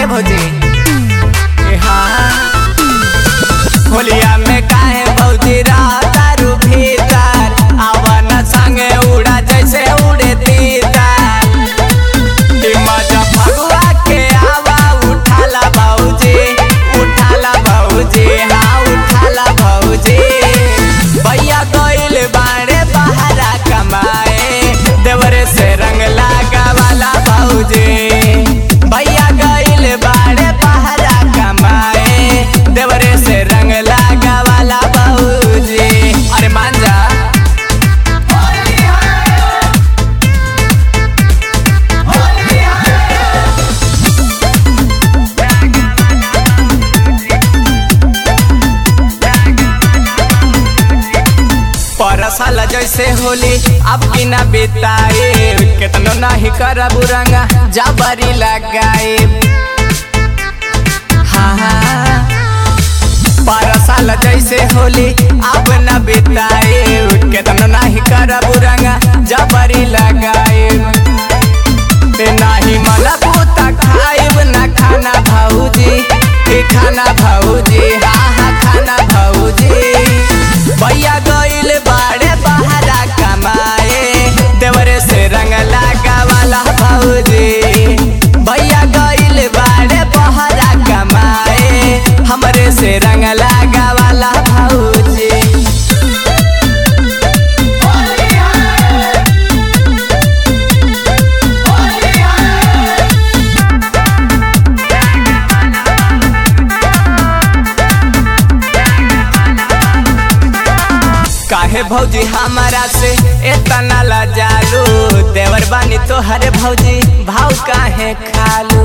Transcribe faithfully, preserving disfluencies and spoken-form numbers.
काहे भौजी हाँ होलिया में काहे भौजी तारू भीतर आवन संगे उड़ा जैसे उड़े तीतर मजा फगुआ के आवा उठाला भौजी उठाला भौजी हाँ उठाला भौजी भैया गइल बाड़े बहरा कमाए देवरे से रंग लागा वाला भौजी भैया गइल बाड़े बहरा कमाए देवरे से रंग लागा वाला भौजी अरे मान जा परसाल जैसे होली अब की ना बिताए कितनो नहीं करब रंगा जबरी लगाए हाँ परसाल जैसे होली अब न बिताए कितनो नहीं करब रंगा जबरी लगाए नहीं मला पूता खाइब ना खाना भौजी खाना भौजी हाँ हाँ खाना भौजी भैया गइल बाड़े बहरा कमाए देवरे से रंग लागा वाला भौजी भैया गइल बाड़े बहरा कमाए हमरे से रंग लागा वाला भौजी काहे भौजी हमारा से इतना लजालू देवर बानी तो हरे भौजी भाव काहे खालू